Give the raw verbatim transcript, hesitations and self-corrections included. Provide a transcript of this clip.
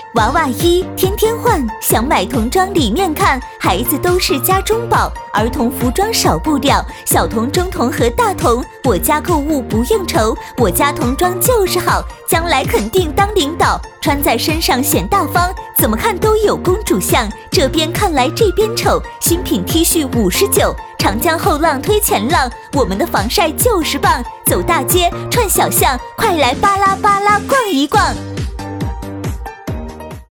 娃娃衣天天换，想买童装里面看，孩子都是家中宝，儿童服装少不了，小童、中童和大童，我家购物不用愁，我家童装就是好，将来肯定当领导，穿在身上显大方，怎么看都有公主相，这边看来这边丑，新品 T 恤五十九，长江后浪推前浪，我们的防晒就是棒，走大街串小巷，快来巴拉巴拉逛一逛。